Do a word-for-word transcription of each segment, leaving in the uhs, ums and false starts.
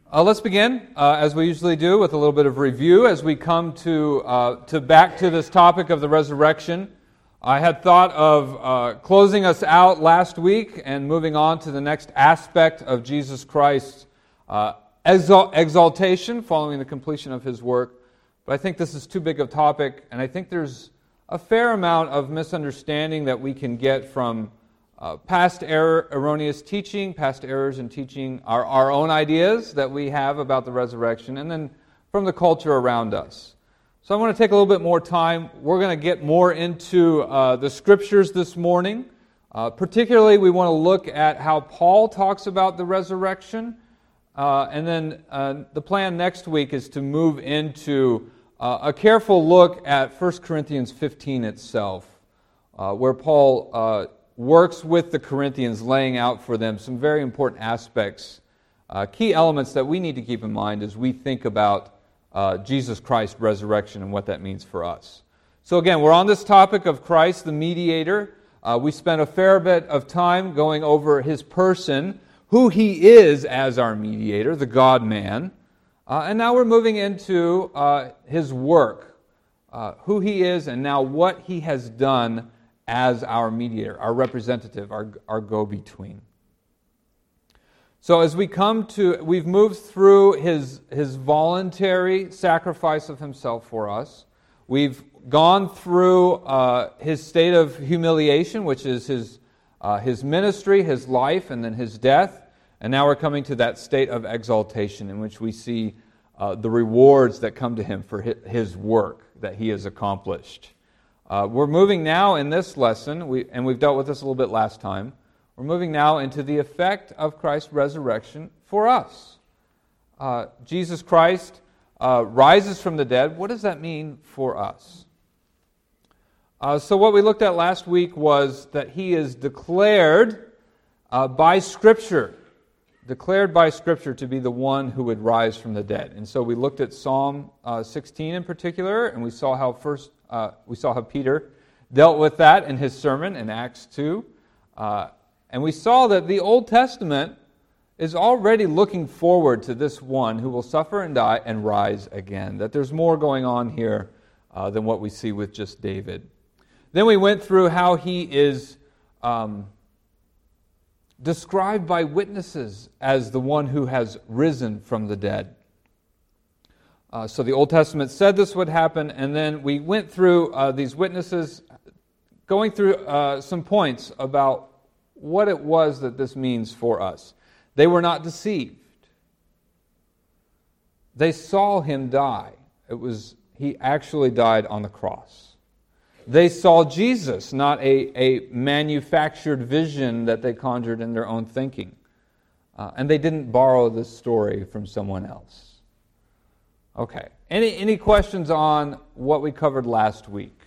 Uh, let's begin, uh, as we usually do, with a little bit of review as we come to uh, to back to this topic of the resurrection. I had thought of uh, closing us out last week and moving on to the next aspect of Jesus Christ's uh, exal- exaltation following the completion of His work. But I think this is too big of a topic, and I think there's a fair amount of misunderstanding that we can get from Uh, past error, erroneous teaching, past errors in teaching our, our own ideas that we have about the resurrection, and then from the culture around us. So I want to take a little bit more time. We're going to get more into uh, the Scriptures this morning. Uh, particularly, we want to look at how Paul talks about the resurrection. Uh, and then uh, the plan next week is to move into uh, a careful look at First Corinthians fifteen itself, uh, where Paul Uh, works with the Corinthians, laying out for them some very important aspects, uh, key elements that we need to keep in mind as we think about uh, Jesus Christ's resurrection and what that means for us. So again, we're on this topic of Christ, the mediator. Uh, we spent a fair bit of time going over His person, who He is as our mediator, the God-man. Uh, and now we're moving into uh, His work, uh, who He is, and now what He has done as our mediator, our representative, our, our go-between. So as we come to, we've moved through his, his voluntary sacrifice of Himself for us. We've gone through uh, His state of humiliation, which is His, uh, his ministry, His life, and then His death. And now we're coming to that state of exaltation in which we see uh, the rewards that come to Him for His work that He has accomplished. Uh, we're moving now in this lesson, we, and we've dealt with this a little bit last time, we're moving now into the effect of Christ's resurrection for us. Uh, Jesus Christ uh, rises from the dead. What does that mean for us? Uh, so what we looked at last week was that He is declared uh, by Scripture, declared by Scripture to be the one who would rise from the dead. And so we looked at Psalm uh, sixteen in particular, and we saw how first Uh, we saw how Peter dealt with that in his sermon in Acts two. Uh, and we saw that the Old Testament is already looking forward to this one who will suffer and die and rise again. That there's more going on here uh, than what we see with just David. Then we went through how He is um, described by witnesses as the one who has risen from the dead. Uh, so the Old Testament said this would happen, and then we went through uh, these witnesses, going through uh, some points about what it was that this means for us. They were not deceived. They saw Him die. It was He actually died on the cross. They saw Jesus, not a, a manufactured vision that they conjured in their own thinking. Uh, and they didn't borrow this story from someone else. Okay. Any any questions on what we covered last week?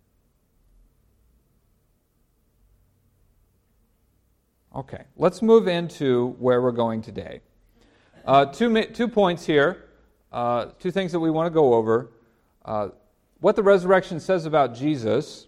Okay. Let's move into where we're going today. Uh, two two points here. Uh, two things that we want to go over. Uh, what the resurrection says about Jesus,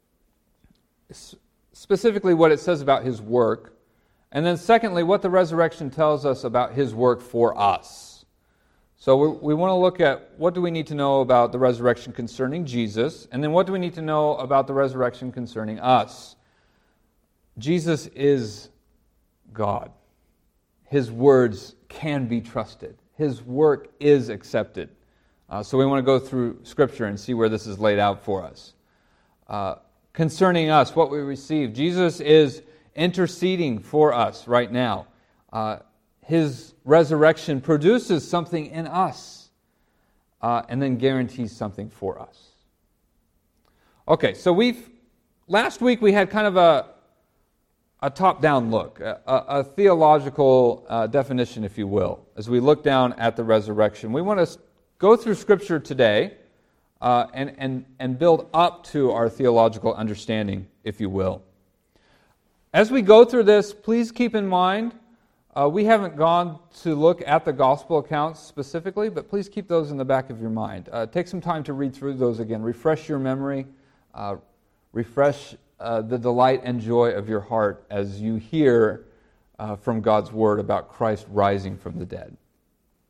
specifically what it says about His work, and then secondly, what the resurrection tells us about His work for us. So we, we want to look at what do we need to know about the resurrection concerning Jesus, and then what do we need to know about the resurrection concerning us. Jesus is God. His words can be trusted. His work is accepted. Uh, so we want to go through Scripture and see where this is laid out for us. Uh, concerning us, what we receive, Jesus is interceding for us right now. Uh, His resurrection produces something in us uh, and then guarantees something for us. Okay, so we've last week we had kind of a a top-down look, a, a theological uh, definition, if you will, as we look down at the resurrection. We want to go through Scripture today uh, and and and build up to our theological understanding, if you will. As we go through this, please keep in mind. Uh, we haven't gone to look at the gospel accounts specifically, but please keep those in the back of your mind. Uh, take some time to read through those again. Refresh your memory. Uh, refresh uh, the delight and joy of your heart as you hear uh, from God's Word about Christ rising from the dead.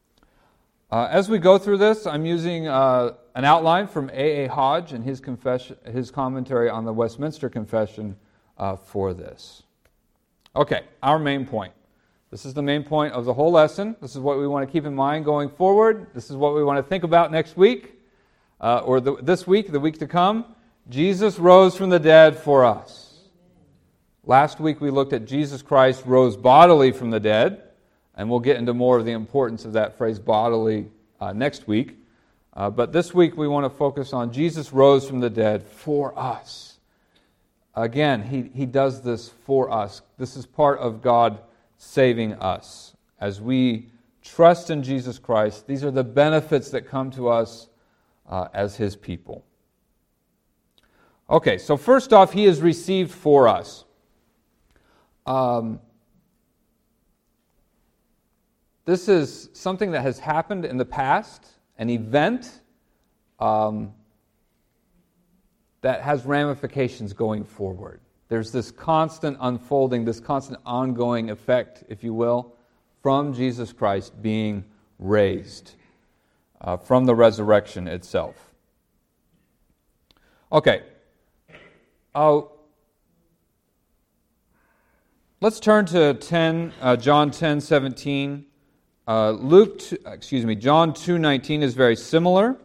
Uh, as we go through this, I'm using uh, an outline from A A Hodge and his confession, his commentary on the Westminster Confession uh, for this. Okay, our main point. This is the main point of the whole lesson. This is what we want to keep in mind going forward. This is what we want to think about next week, uh, or the, this week, the week to come. Jesus rose from the dead for us. Last week we looked at Jesus Christ rose bodily from the dead. And we'll get into more of the importance of that phrase bodily uh, next week. Uh, but this week we want to focus on Jesus rose from the dead for us. Again, he, he does this for us. This is part of God saving us. As we trust in Jesus Christ, these are the benefits that come to us uh, as His people. Okay, so first off, He is received for us. Um... This is something that has happened in the past, an event um, that has ramifications going forward. There's this constant unfolding, this constant ongoing effect, if you will, from Jesus Christ being raised, uh, from the resurrection itself. Okay. Uh, let's turn to ten, uh, John ten seventeen. Uh, Luke, excuse me, John two nineteen is very similar.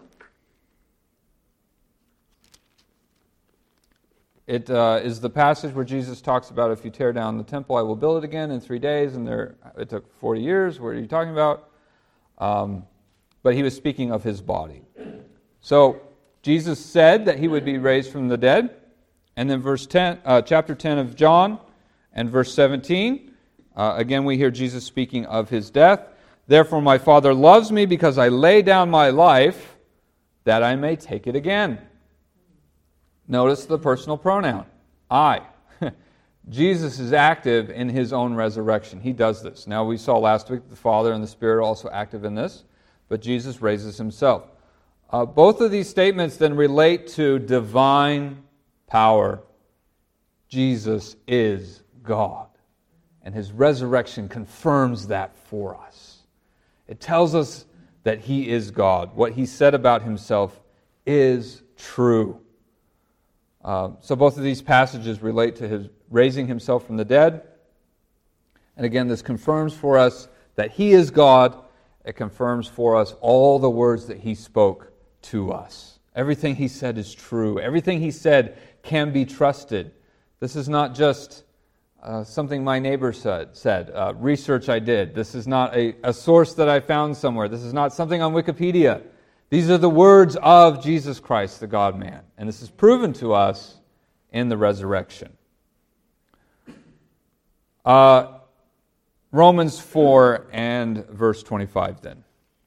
It uh, is the passage where Jesus talks about, if you tear down the temple, I will build it again in three days. And there, it took forty years. What are you talking about? Um, but he was speaking of his body. So Jesus said that he would be raised from the dead. And then verse ten, uh, chapter ten of John and verse seventeen, uh, again we hear Jesus speaking of his death. Therefore my Father loves me because I lay down my life that I may take it again. Notice the personal pronoun, I. Jesus is active in His own resurrection. He does this. Now we saw last week the Father and the Spirit are also active in this, but Jesus raises Himself. Uh, both of these statements then relate to divine power. Jesus is God, and His resurrection confirms that for us. It tells us that He is God. What He said about Himself is true. Uh, so both of these passages relate to His raising Himself from the dead. And again, this confirms for us that He is God. It confirms for us all the words that He spoke to us. Everything He said is true. Everything He said can be trusted. This is not just Uh, something my neighbor said, said uh, research I did. This is not a, a source that I found somewhere. This is not something on Wikipedia. These are the words of Jesus Christ, the God-man. And this is proven to us in the resurrection. Uh, Romans four and verse twenty-five then.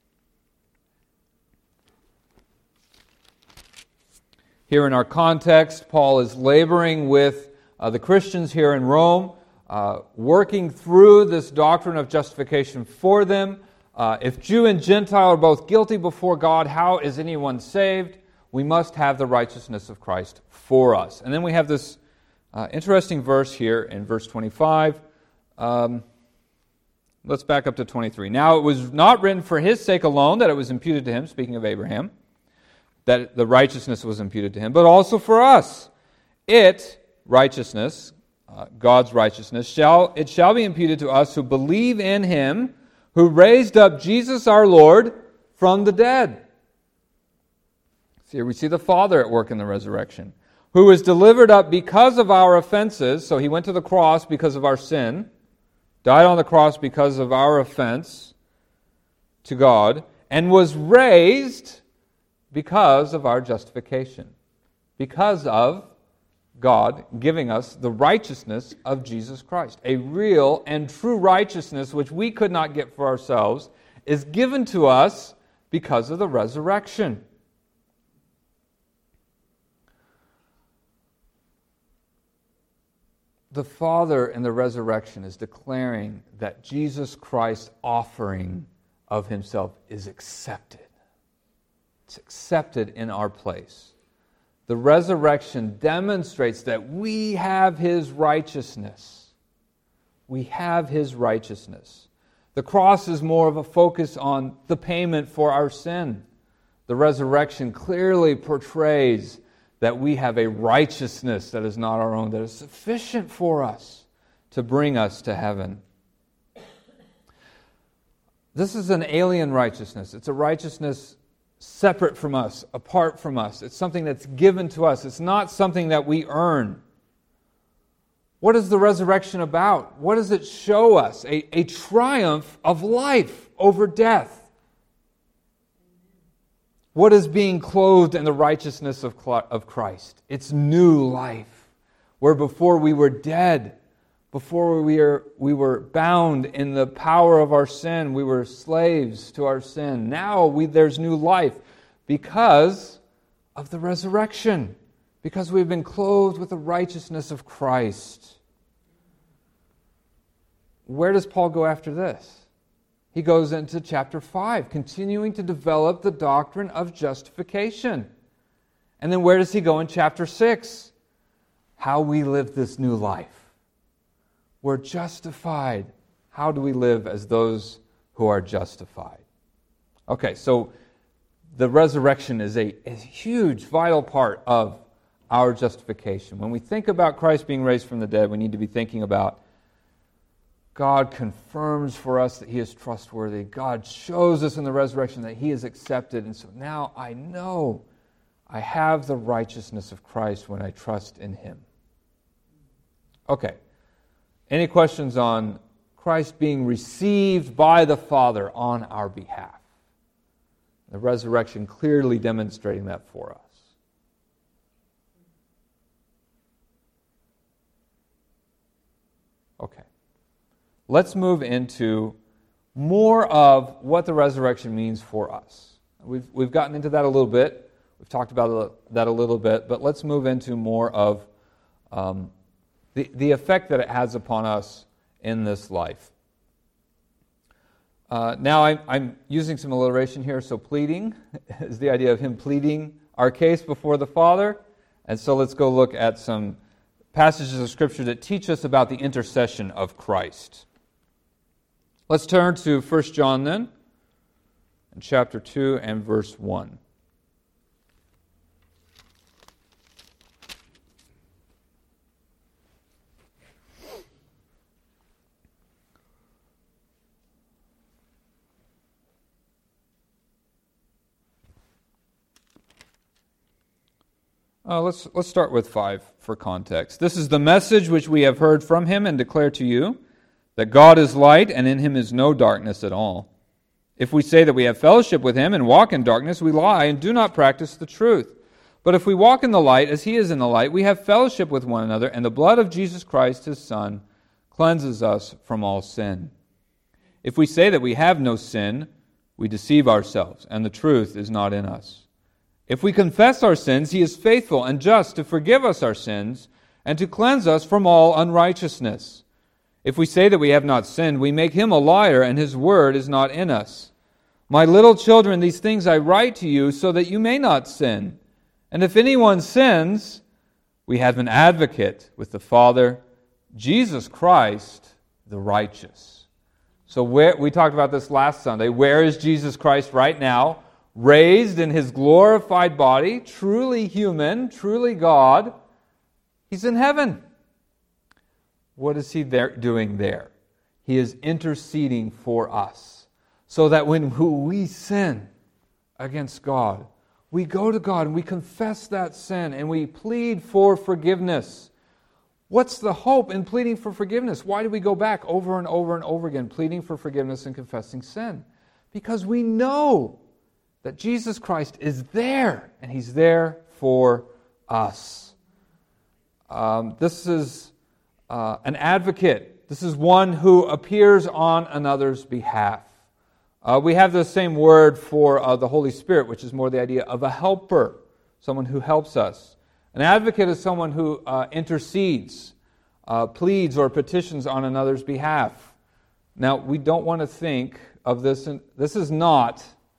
Here in our context, Paul is laboring with Uh, the Christians here in Rome, uh, working through this doctrine of justification for them. Uh, if Jew and Gentile are both guilty before God, how is anyone saved? We must have the righteousness of Christ for us. And then we have this uh, interesting verse here in verse twenty-five. Um, let's back up to twenty-three. Now it was not written for his sake alone that it was imputed to him, speaking of Abraham, that the righteousness was imputed to him, but also for us. It... righteousness, uh, God's righteousness, shall it shall be imputed to us who believe in Him who raised up Jesus our Lord from the dead. So here we see the Father at work in the resurrection, who was delivered up because of our offenses. So He went to the cross because of our sin, died on the cross because of our offense to God, and was raised because of our justification, because of God giving us the righteousness of Jesus Christ. A real and true righteousness which we could not get for ourselves is given to us because of the resurrection. The Father in the resurrection is declaring that Jesus Christ's offering of Himself is accepted. It's accepted in our place. The resurrection demonstrates that we have His righteousness. We have His righteousness. The cross is more of a focus on the payment for our sin. The resurrection clearly portrays that we have a righteousness that is not our own, that is sufficient for us to bring us to heaven. This is an alien righteousness. It's a righteousness separate from us, apart from us. It's something that's given to us. It's not something that we earn. What is the resurrection about? What does it show us? A, a triumph of life over death. What is being clothed in the righteousness of of Christ? It's new life. Where before we were dead, before we were, we were bound in the power of our sin, we were slaves to our sin. Now we, there's new life because of the resurrection, because we've been clothed with the righteousness of Christ. Where does Paul go after this? He goes into chapter five, continuing to develop the doctrine of justification. And then where does he go in chapter six? How we live this new life. We're justified. How do we live as those who are justified? Okay, so the resurrection is a, a huge, vital part of our justification. When we think about Christ being raised from the dead, we need to be thinking about God confirms for us that He is trustworthy. God shows us in the resurrection that He is accepted. And so now I know I have the righteousness of Christ when I trust in Him. Okay. Any questions on Christ being received by the Father on our behalf? The resurrection clearly demonstrating that for us. Okay. Let's move into more of what the resurrection means for us. We've, we've gotten into that a little bit. We've talked about that a little bit, but let's move into more of um, the, the effect that it has upon us in this life. Uh, now, I'm, I'm using some alliteration here, so pleading is the idea of Him pleading our case before the Father. And so let's go look at some passages of Scripture that teach us about the intercession of Christ. Let's turn to First John then, in chapter two and verse one. Uh, let's, let's start with five for context. This is the message which we have heard from Him and declare to you, that God is light, and in Him is no darkness at all. If we say that we have fellowship with Him and walk in darkness, we lie and do not practice the truth. But if we walk in the light as He is in the light, we have fellowship with one another, and the blood of Jesus Christ, His Son, cleanses us from all sin. If we say that we have no sin, we deceive ourselves, and the truth is not in us. If we confess our sins, He is faithful and just to forgive us our sins and to cleanse us from all unrighteousness. If we say that we have not sinned, we make Him a liar, and His word is not in us. My little children, these things I write to you so that you may not sin. And if anyone sins, we have an advocate with the Father, Jesus Christ, the righteous. So where, we talked about this last Sunday. Where is Jesus Christ right now? Raised in His glorified body, truly human, truly God. He's in heaven. What is He there doing there? He is interceding for us, so that when we sin against God, we go to God and we confess that sin and we plead for forgiveness. What's the hope in pleading for forgiveness? Why do we go back over and over and over again, pleading for forgiveness and confessing sin? Because we know that Jesus Christ is there, and He's there for us. Um, this is uh, an advocate. This is one who appears on another's behalf. Uh, we have the same word for uh, the Holy Spirit, which is more the idea of a helper, someone who helps us. An advocate is someone who uh, intercedes, uh, pleads, or petitions on another's behalf. Now, we don't want to think of this, in, this is not,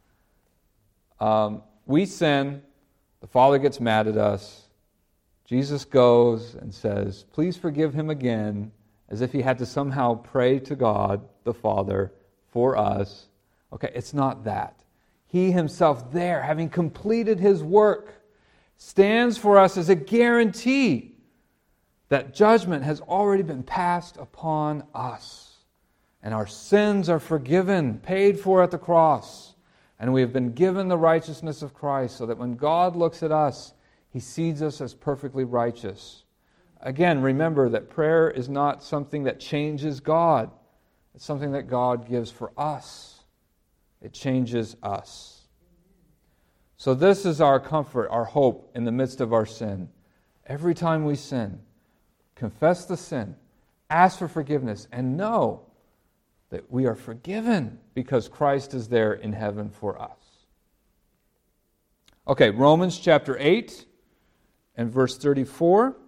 um, we sin, the Father gets mad at us, Jesus goes and says, please forgive him again, as if he had to somehow pray to God, the Father, for us. Okay, it's not that. He himself there, having completed his work, stands for us as a guarantee that judgment has already been passed upon us. And our sins are forgiven, paid for at the cross. And we have been given the righteousness of Christ so that when God looks at us, He sees us as perfectly righteous. Again, remember that prayer is not something that changes God. It's something that God gives for us. It changes us. So this is our comfort, our hope in the midst of our sin. Every time we sin, confess the sin, ask for forgiveness, and know that we are forgiven because Christ is there in heaven for us. Okay, Romans chapter eight and verse thirty-four.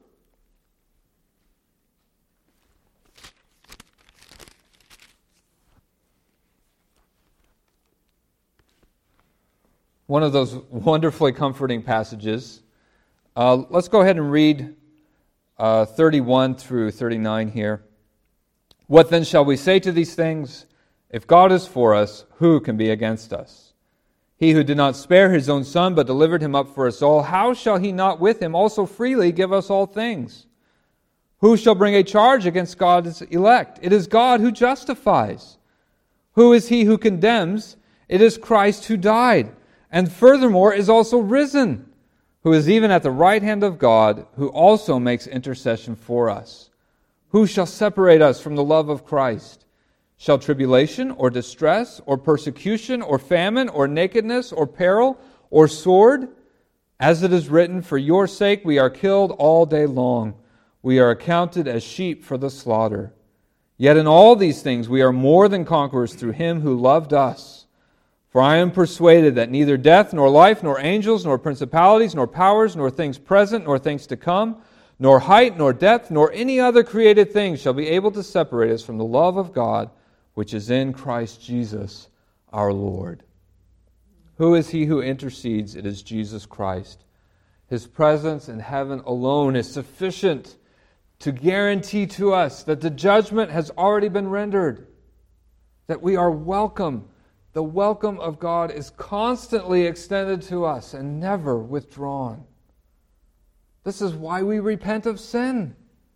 One of those wonderfully comforting passages. Uh, let's go ahead and read uh, thirty-one through thirty-nine here. What then shall we say to these things? If God is for us, who can be against us? He who did not spare his own Son, but delivered him up for us all, how shall he not with him also freely give us all things? Who shall bring a charge against God's elect? It is God who justifies. Who is he who condemns? It is Christ who died, and furthermore is also risen, who is even at the right hand of God, who also makes intercession for us. Who shall separate us from the love of Christ? Shall tribulation, or distress, or persecution, or famine, or nakedness, or peril, or sword? As it is written, for your sake we are killed all day long. We are accounted as sheep for the slaughter. Yet in all these things we are more than conquerors through Him who loved us. For I am persuaded that neither death, nor life, nor angels, nor principalities, nor powers, nor things present, nor things to come, nor height, nor depth, nor any other created thing shall be able to separate us from the love of God, which is in Christ Jesus our Lord. Who is He who intercedes? It is Jesus Christ. His presence in heaven alone is sufficient to guarantee to us that the judgment has already been rendered, that we are welcome. The welcome of God is constantly extended to us and never withdrawn. This is why we repent of sin.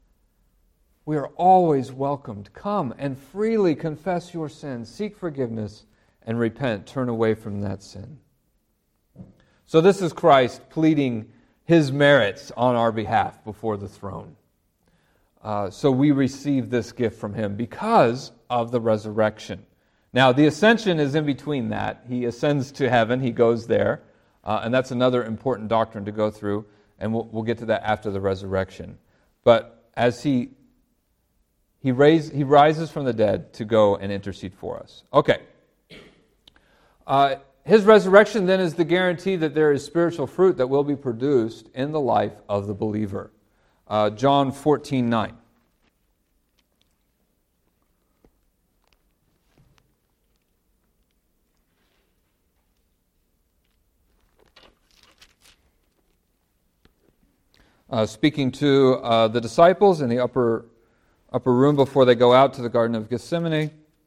We are always welcomed. Come and freely confess your sins, seek forgiveness, and repent. Turn away from that sin. So this is Christ pleading His merits on our behalf before the throne. Uh, so we receive this gift from Him because of the resurrection. Now, the ascension is in between that. He ascends to heaven. He goes there. Uh, and that's another important doctrine to go through. And we'll, we'll get to that after the resurrection. But as he he, raise, he rises from the dead to go and intercede for us. Okay. Uh, his resurrection then is the guarantee that there is spiritual fruit that will be produced in the life of the believer. Uh, John fourteen nine. Uh, speaking to uh, the disciples in the upper upper room before they go out to the Garden of Gethsemane.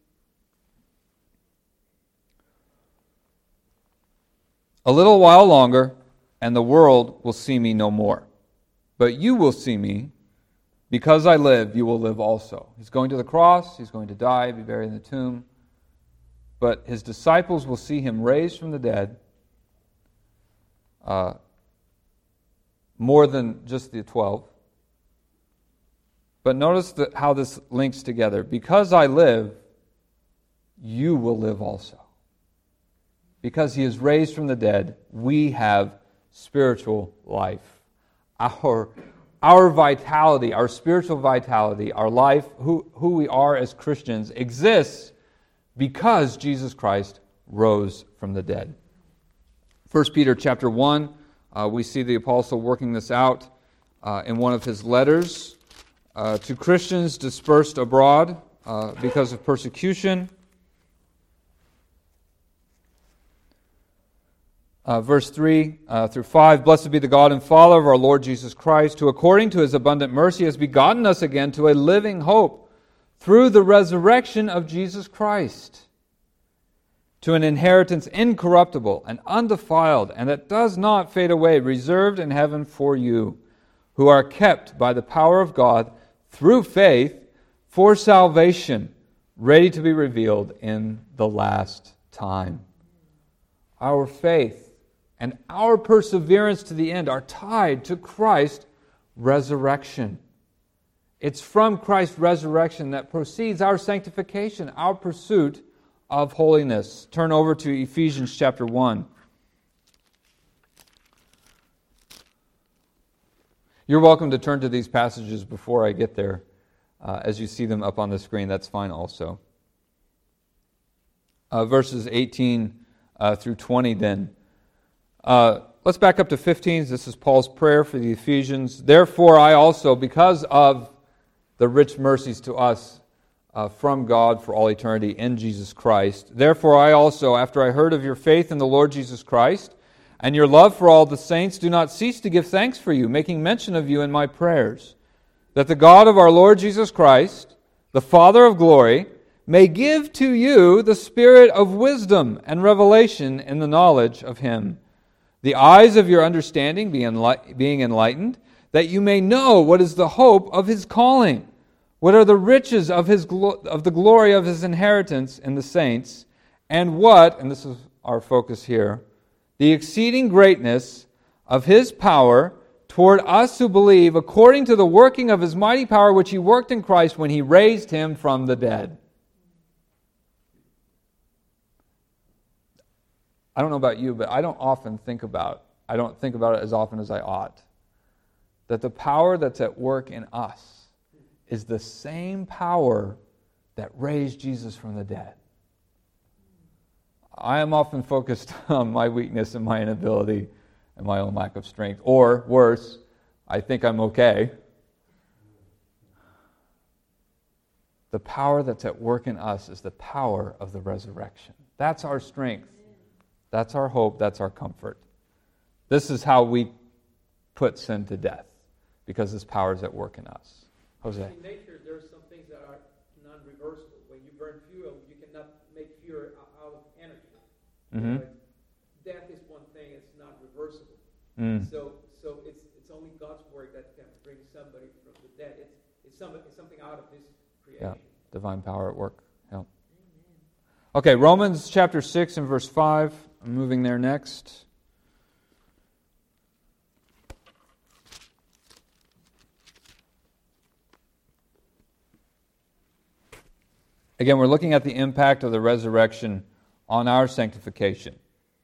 A little while longer, and the world will see me no more. But you will see me. Because I live, you will live also. He's going to the cross. He's going to die, be buried in the tomb. But his disciples will see him raised from the dead. Uh, more than just the twelve. But notice that how this links together. Because I live, you will live also. Because he is raised from the dead, we have spiritual life. Our, our vitality, our spiritual vitality, our life, who, who we are as Christians, exists because Jesus Christ rose from the dead. First Peter chapter one, uh, we see the apostle working this out uh, in one of his letters uh, to Christians dispersed abroad uh, because of persecution. Uh, verse three uh, through five, Blessed be the God and Father of our Lord Jesus Christ, who according to his abundant mercy has begotten us again to a living hope through the resurrection of Jesus Christ. to an inheritance incorruptible and undefiled, and that does not fade away, reserved in heaven for you, who are kept by the power of God through faith for salvation, ready to be revealed in the last time. Our faith and our perseverance to the end are tied to Christ's resurrection. It's from Christ's resurrection that proceeds our sanctification, our pursuit of holiness. Turn over to Ephesians chapter one. You're welcome to turn to these passages before I get there. Uh, as you see them up on the screen, that's fine also. Uh, verses eighteen uh, through twenty then. Uh, let's back up to fifteen. This is Paul's prayer for the Ephesians. Therefore I also, because of the rich mercies to us uh, from God for all eternity in Jesus Christ, therefore I also, after I heard of your faith in the Lord Jesus Christ, and your love for all the saints, do not cease to give thanks for you, making mention of you in my prayers, that the God of our Lord Jesus Christ, the Father of glory, may give to you the spirit of wisdom and revelation in the knowledge of Him, the eyes of your understanding being enlightened, that you may know what is the hope of His calling, what are the riches of His glo- of the glory of His inheritance in the saints, and what, and this is our focus here, the exceeding greatness of His power toward us who believe, according to the working of His mighty power which He worked in Christ when He raised Him from the dead. I don't know about you, but I don't often think about, I don't think about it as often as I ought, that the power that's at work in us is the same power that raised Jesus from the dead. I am often focused on my weakness and my inability and my own lack of strength. Or, worse, I think I'm okay. The power that's at work in us is the power of the resurrection. That's our strength. That's our hope. That's our comfort. This is how we put sin to death, because His power is at work in us. Jose? In nature, there are some things that are non-reversible. When you burn fuel, you cannot make fuel out of energy. Mm-hmm. But death is one thing; it's not reversible. Mm. So, so it's it's only God's work that can bring somebody from the dead. It's it's, some, it's something out of His creation. Yeah, divine power at work. Yeah. Okay, Romans chapter six and verse five. I'm moving there next. Again, we're looking at the impact of the resurrection on our sanctification.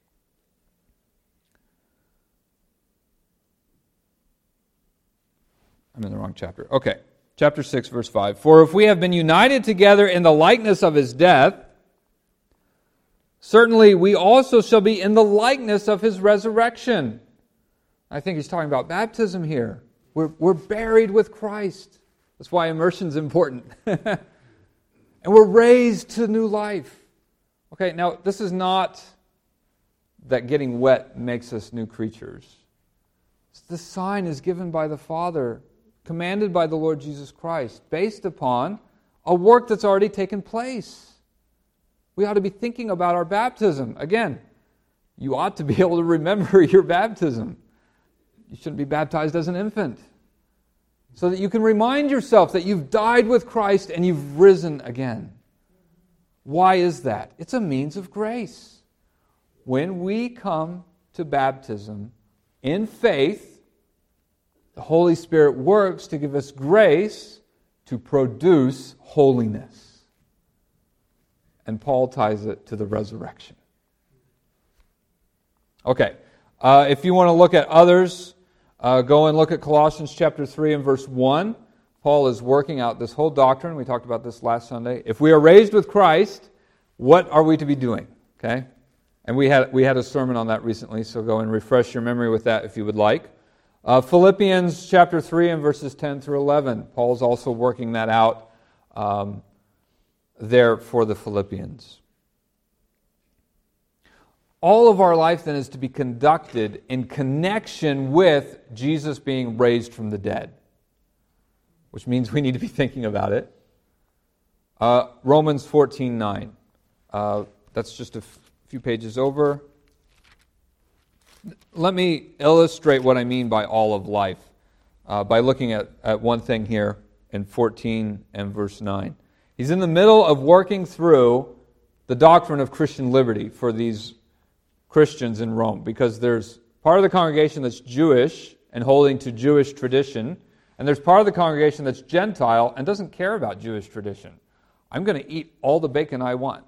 I'm in the wrong chapter. Okay, chapter six, verse five. For if we have been united together in the likeness of His death, certainly we also shall be in the likeness of His resurrection. I think he's talking about baptism here. We're, we're buried with Christ. That's why immersion's important. And we're raised to new life. Okay, now this is not that getting wet makes us new creatures. This sign is given by the Father, commanded by the Lord Jesus Christ, based upon a work that's already taken place. We ought to be thinking about our baptism. Again, you ought to be able to remember your baptism. You shouldn't be baptized as an infant. So that you can remind yourself that you've died with Christ and you've risen again. Why is that? It's a means of grace. When we come to baptism in faith, the Holy Spirit works to give us grace to produce holiness. And Paul ties it to the resurrection. Okay, uh, if you want to look at others, uh, go and look at Colossians chapter three and verse one. Paul is working out this whole doctrine. We talked about this last Sunday. If we are raised with Christ, what are we to be doing? Okay, and we had we had a sermon on that recently, so go and refresh your memory with that if you would like. Uh, Philippians chapter three and verses ten through eleven. Paul's also working that out um, there for the Philippians. All of our life then is to be conducted in connection with Jesus being raised from the dead, which means we need to be thinking about it. Uh, Romans fourteen nine. Uh, that's just a f- few pages over. Let me illustrate what I mean by all of life uh, by looking at, at one thing here in fourteen and verse nine. He's in the middle of working through the doctrine of Christian liberty for these Christians in Rome, because there's part of the congregation that's Jewish and holding to Jewish tradition, and there's part of the congregation that's Gentile and doesn't care about Jewish tradition. I'm going to eat all the bacon I want.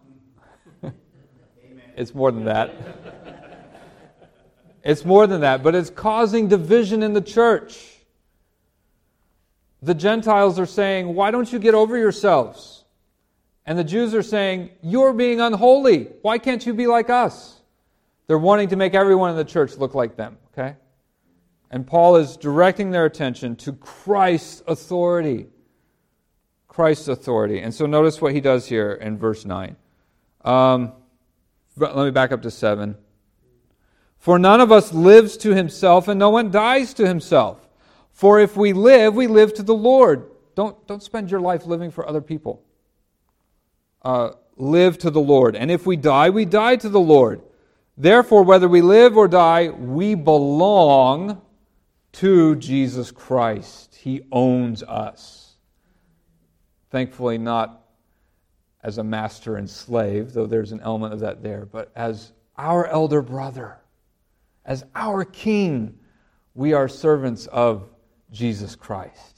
It's more than that. It's more than that, but it's causing division in the church. The Gentiles are saying, why don't you get over yourselves? And the Jews are saying, you're being unholy. Why can't you be like us? They're wanting to make everyone in the church look like them, okay? And Paul is directing their attention to Christ's authority. Christ's authority. And so notice what he does here in verse nine. Um, let me back up to seven. For none of us lives to himself, and no one dies to himself. For if we live, we live to the Lord. Don't, don't spend your life living for other people. Uh, live to the Lord. And if we die, we die to the Lord. Therefore, whether we live or die, we belong to Jesus Christ. He owns us. Thankfully, not as a master and slave, though there's an element of that there, but as our elder brother, as our king, we are servants of Jesus Christ.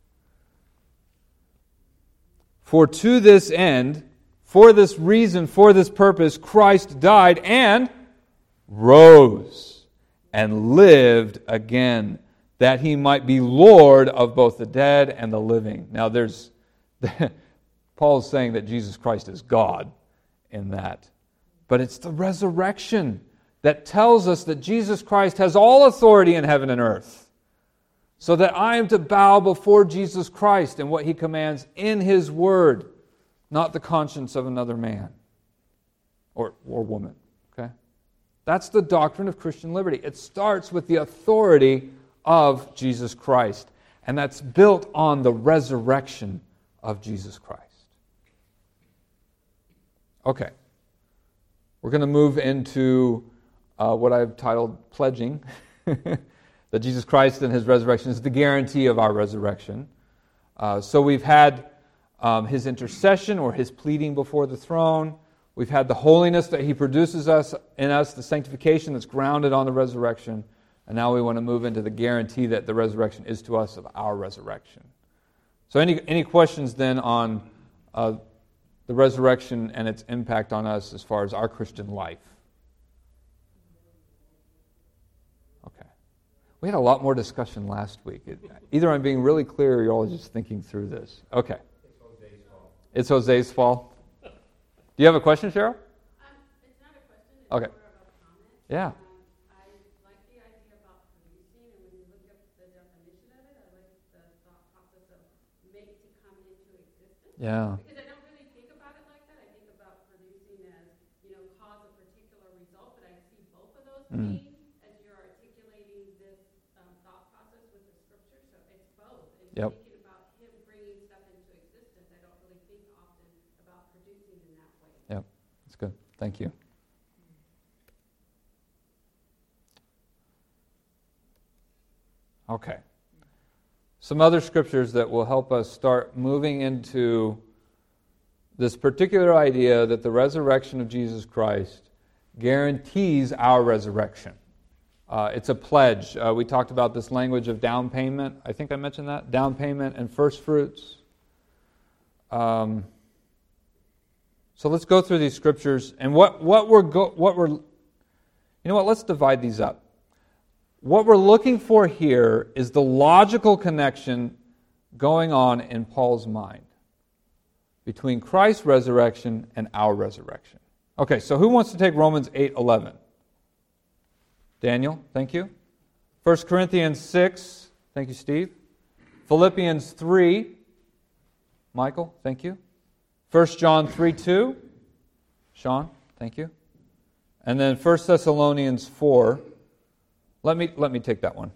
For to this end, for this reason, for this purpose, Christ died and rose and lived again, that he might be Lord of both the dead and the living. Now there's, Paul is saying that Jesus Christ is God in that. But it's the resurrection that tells us that Jesus Christ has all authority in heaven and earth. So that I am to bow before Jesus Christ and what he commands in his word, not the conscience of another man or, or woman. Okay? That's the doctrine of Christian liberty. It starts with the authority of Jesus Christ. And that's built on the resurrection of Jesus Christ. Okay. We're going to move into uh, what I've titled pledging. That Jesus Christ and his resurrection is the guarantee of our resurrection. Uh, so we've had um, his intercession or his pleading before the throne. We've had the holiness that he produces us in us, the sanctification that's grounded on the resurrection. And now we want to move into the guarantee that the resurrection is to us of our resurrection. So any, any questions then on uh, the resurrection and its impact on us as far as our Christian life? Okay. We had a lot more discussion last week. It, either I'm being really clear or you're all just thinking through this. Okay. It's Jose's fault. It's Jose's fault. Do you have a question, Cheryl? Um, it's not a question. It's Okay. more of a comment. Yeah. Um, I like the idea about producing, and when you look up the definition of it, I like the thought process of make to come into existence. Yeah. Because I don't really think about it like that. I think about producing as, you know, cause a particular result, but I see both of those Mm. being as you're articulating this um, thought process with the scripture. So it's both. It's Yep. thinking about him bringing stuff into existence. I don't really think often about producing in that way. Yep. That's good. Thank you. Okay. Some other scriptures that will help us start moving into this particular idea that the resurrection of Jesus Christ guarantees our resurrection. Uh, it's a pledge. Uh, we talked about this language of down payment. I think I mentioned that. Down payment and first fruits. Um, so let's go through these scriptures. And what, what we're, go, what we're, you know what, let's divide these up. What we're looking for here is the logical connection going on in Paul's mind between Christ's resurrection and our resurrection. Okay, so who wants to take Romans eight eleven? Daniel, thank you. First Corinthians six, thank you, Steve. Philippians three, Michael, thank you. First John three two, Sean, thank you. And then First Thessalonians four. Let me let me take that one.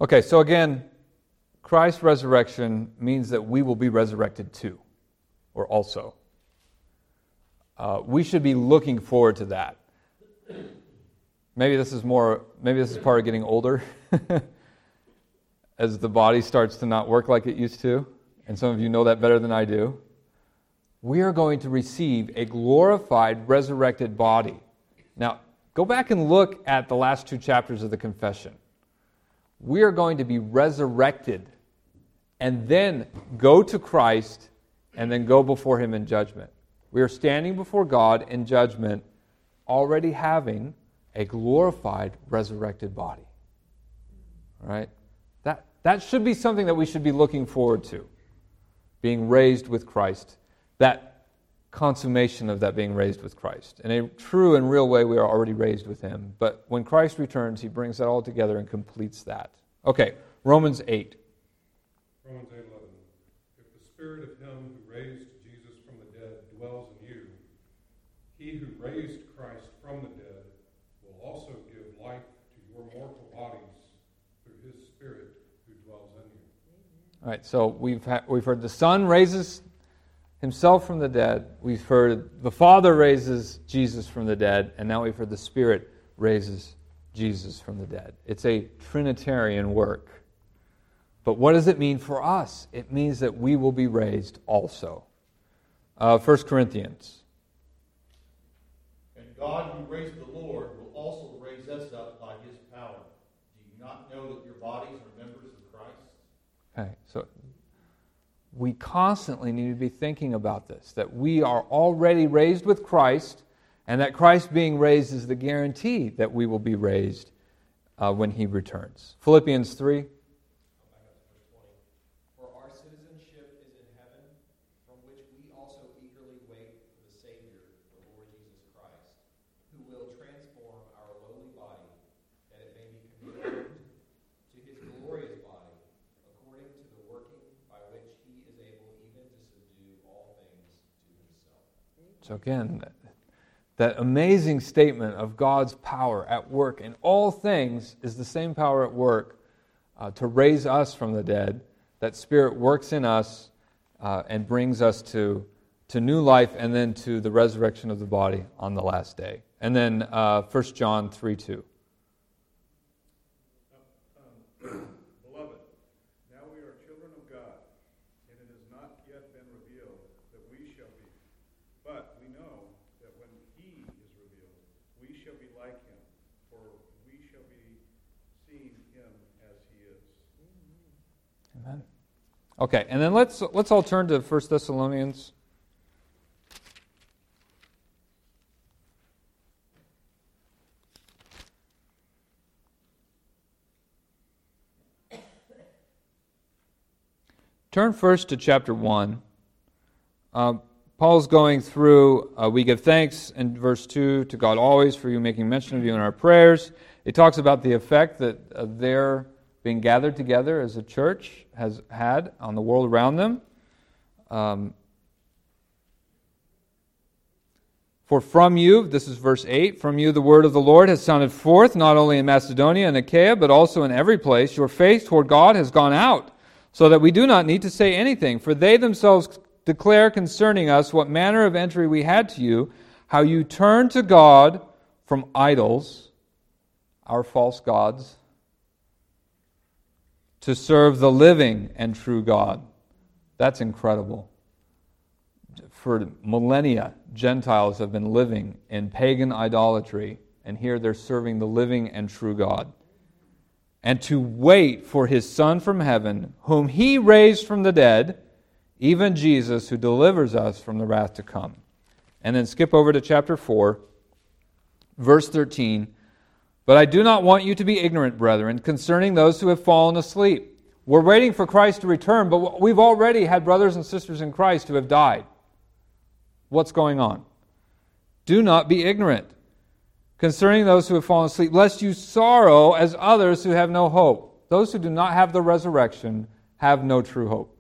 Okay, so again, Christ's resurrection means that we will be resurrected too, or also. Uh, we should be looking forward to that. Maybe this is more, maybe this is part of getting older, as the body starts to not work like it used to, and some of you know that better than I do. We are going to receive a glorified, resurrected body. Now, go back and look at the last two chapters of the confession. We are going to be resurrected and then go to Christ and then go before Him in judgment. We are standing before God in judgment, already having a glorified, resurrected body. All right? That, that should be something that we should be looking forward to, being raised with Christ. That consummation of that being raised with Christ. In a true and real way, we are already raised with Him. But when Christ returns, He brings that all together and completes that. Okay, Romans eight. Romans eight eleven. If the Spirit of Him who raised Jesus from the dead dwells in you, He who raised Christ from the dead will also give life to your mortal bodies through His Spirit who dwells in you. All right, so we've ha- we've heard the Son raises Himself from the dead. We've heard the Father raises Jesus from the dead, and now we've heard the Spirit raises Jesus from the dead. It's a Trinitarian work. But what does it mean for us? It means that we will be raised also. Uh, First Corinthians. And God who raised the Lord will also raise us up by His power. Do you not know that your bodies are members of Christ? Okay, so we constantly need to be thinking about this, that we are already raised with Christ, and that Christ being raised is the guarantee that we will be raised uh, when He returns. Philippians three. For our citizenship is in heaven, from which we also eagerly wait for the Savior, the Lord Jesus Christ, who will transform our lowly body, that it may be conformed to His glorious body, according to the working by which He is able even to subdue all things to Himself. So again, that amazing statement of God's power at work in all things is the same power at work uh, to raise us from the dead. That Spirit works in us uh, and brings us to, to new life and then to the resurrection of the body on the last day. And then uh, First John three two. Um, Beloved, now we are children of God, and it has not yet been revealed that we shall be. But we know that when He is revealed, we shall be like Him, for we shall be seeing Him as He is. Amen. Okay, and then let's let's all turn to First Thessalonians. Turn first to chapter one. Uh, Paul's going through, uh, we give thanks in verse two to God always for you, making mention of you in our prayers. It talks about the effect that uh, their being gathered together as a church has had on the world around them. Um, For from you, this is verse eight, from you the word of the Lord has sounded forth, not only in Macedonia and Achaia, but also in every place. Your faith toward God has gone out, so that we do not need to say anything. For they themselves declare concerning us what manner of entry we had to you, how you turned to God from idols, our false gods, to serve the living and true God. That's incredible. For millennia, Gentiles have been living in pagan idolatry, and here they're serving the living and true God. And to wait for His Son from heaven, whom He raised from the dead, even Jesus, who delivers us from the wrath to come. And then skip over to chapter four, verse thirteen. But I do not want you to be ignorant, brethren, concerning those who have fallen asleep. We're waiting for Christ to return, but we've already had brothers and sisters in Christ who have died. What's going on? Do not be ignorant concerning those who have fallen asleep, lest you sorrow as others who have no hope. Those who do not have the resurrection have no true hope.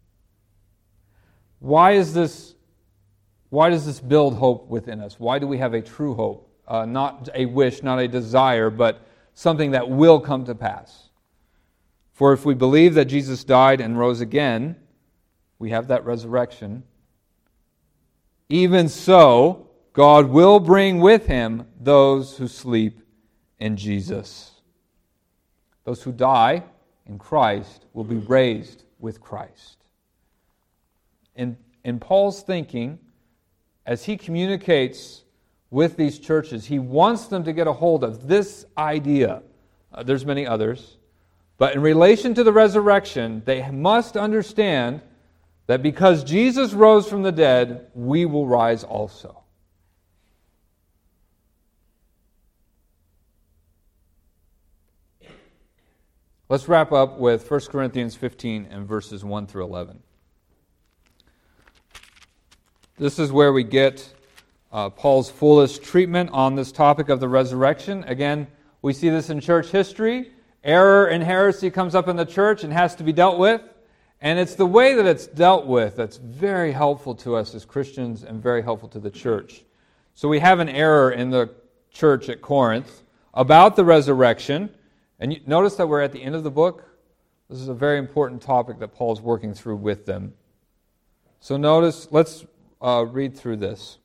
Why is this? Why does this build hope within us? Why do we have a true hope? Uh, not a wish, not a desire, but something that will come to pass. For if we believe that Jesus died and rose again, we have that resurrection. Even so, God will bring with him those who sleep in Jesus. Those who die in Christ will be raised with Christ. In, in Paul's thinking, as he communicates with these churches, he wants them to get a hold of this idea. Uh, there's many others. But in relation to the resurrection, they must understand that because Jesus rose from the dead, we will rise also. Let's wrap up with First Corinthians fifteen and verses one through eleven. This is where we get uh, Paul's fullest treatment on this topic of the resurrection. Again, we see this in church history. Error and heresy comes up in the church and has to be dealt with. And it's the way that it's dealt with that's very helpful to us as Christians and very helpful to the church. So we have an error in the church at Corinth about the resurrection. And you notice that we're at the end of the book. This is a very important topic that Paul's working through with them. So notice, let's uh, read through this.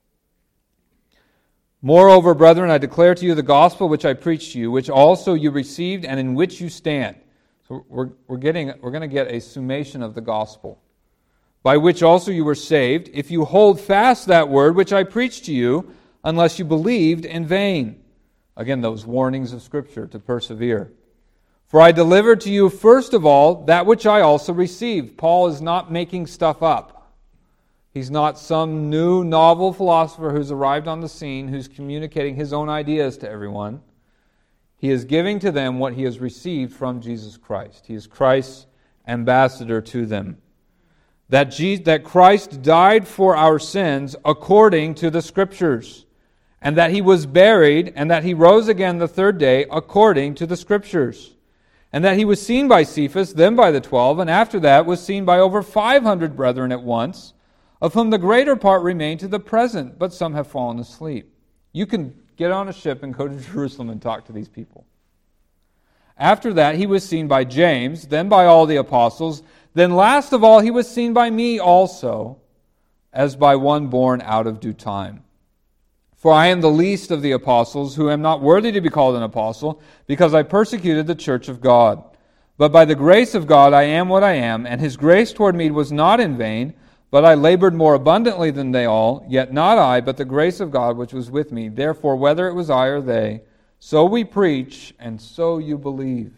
Moreover, brethren, I declare to you the gospel which I preached to you, which also you received and in which you stand. So we're we're getting we're going to get a summation of the gospel, by which also you were saved, if you hold fast that word which I preached to you, unless you believed in vain. Again, those warnings of Scripture to persevere. For I delivered to you first of all that which I also received. Paul is not making stuff up. He's not some new novel philosopher who's arrived on the scene, who's communicating his own ideas to everyone. He is giving to them what he has received from Jesus Christ. He is Christ's ambassador to them. That, Jesus, that Christ died for our sins according to the Scriptures, and that he was buried, and that he rose again the third day according to the Scriptures, and that he was seen by Cephas, then by the twelve, and after that was seen by over five hundred brethren at once, of whom the greater part remain to the present, but some have fallen asleep. You can get on a ship and go to Jerusalem and talk to these people. After that, he was seen by James, then by all the apostles. Then last of all, he was seen by me also, as by one born out of due time. For I am the least of the apostles, who am not worthy to be called an apostle, because I persecuted the church of God. But by the grace of God I am what I am, and his grace toward me was not in vain, but I labored more abundantly than they all, yet not I, but the grace of God which was with me. Therefore, whether it was I or they, so we preach, and so you believed.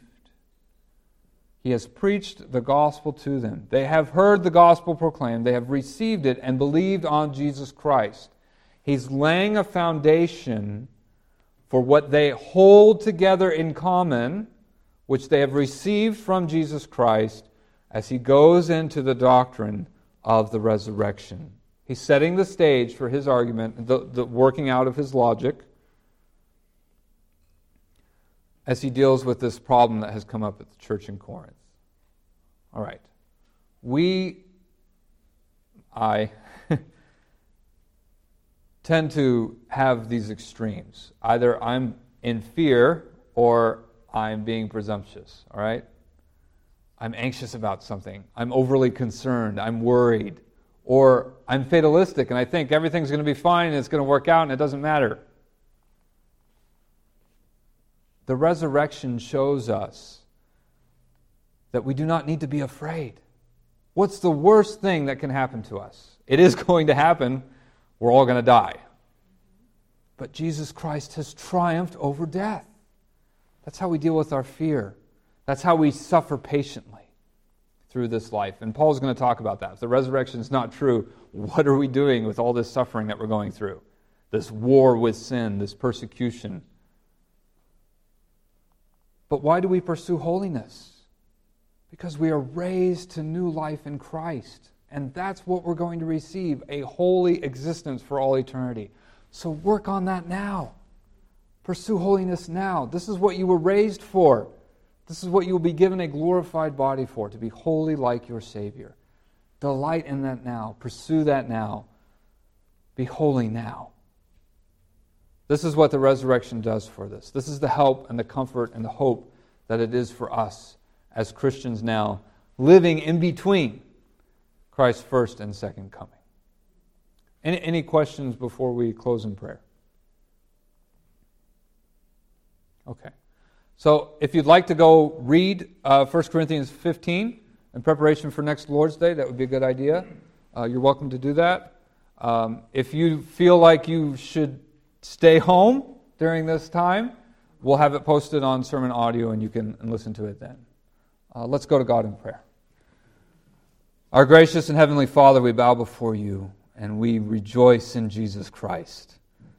He has preached the gospel to them. They have heard the gospel proclaimed. They have received it and believed on Jesus Christ. He's laying a foundation for what they hold together in common, which they have received from Jesus Christ, as he goes into the doctrine of the resurrection. He's setting the stage for his argument, the, the working out of his logic, as he deals with this problem that has come up at the church in Corinth. All right. We, I, tend to have these extremes. Either I'm in fear or I'm being presumptuous, all right? I'm anxious about something. I'm overly concerned. I'm worried. Or I'm fatalistic and I think everything's going to be fine and it's going to work out and it doesn't matter. The resurrection shows us that we do not need to be afraid. What's the worst thing that can happen to us? It is going to happen. We're all going to die. But Jesus Christ has triumphed over death. That's how we deal with our fear. That's how we suffer patiently through this life. And Paul's going to talk about that. If the resurrection is not true, what are we doing with all this suffering that we're going through? This war with sin, this persecution. But why do we pursue holiness? Because we are raised to new life in Christ. And that's what we're going to receive, a holy existence for all eternity. So work on that now. Pursue holiness now. This is what you were raised for. This is what you will be given a glorified body for, to be holy like your Savior. Delight in that now. Pursue that now. Be holy now. This is what the resurrection does for this. This is the help and the comfort and the hope that it is for us as Christians now, living in between Christ's first and second coming. Any, any questions before we close in prayer? Okay. So if you'd like to go read uh, First Corinthians fifteen in preparation for next Lord's Day, that would be a good idea. Uh, you're welcome to do that. Um, if you feel like you should stay home during this time, we'll have it posted on sermon audio and you can listen to it then. Uh, let's go to God in prayer. Our gracious and heavenly Father, we bow before you and we rejoice in Jesus Christ.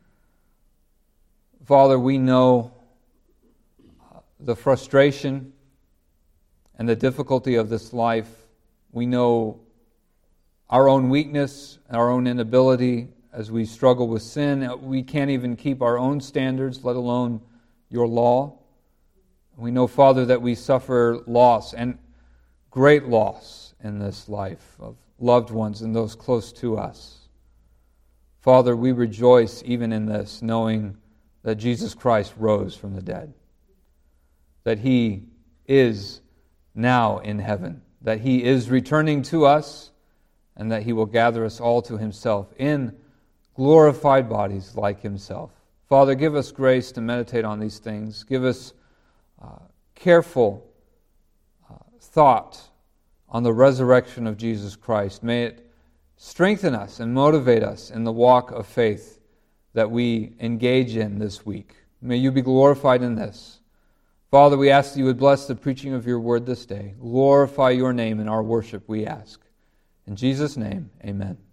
Father, we know the frustration and the difficulty of this life. We know our own weakness, our own inability as we struggle with sin. We can't even keep our own standards, let alone your law. We know, Father, that we suffer loss and great loss in this life of loved ones and those close to us. Father, we rejoice even in this, knowing that Jesus Christ rose from the dead, that He is now in heaven, that He is returning to us, and that He will gather us all to Himself in glorified bodies like Himself. Father, give us grace to meditate on these things. Give us uh, careful uh, thought on the resurrection of Jesus Christ. May it strengthen us and motivate us in the walk of faith that we engage in this week. May you be glorified in this. Father, we ask that you would bless the preaching of your word this day. Glorify your name in our worship, we ask. In Jesus' name, amen.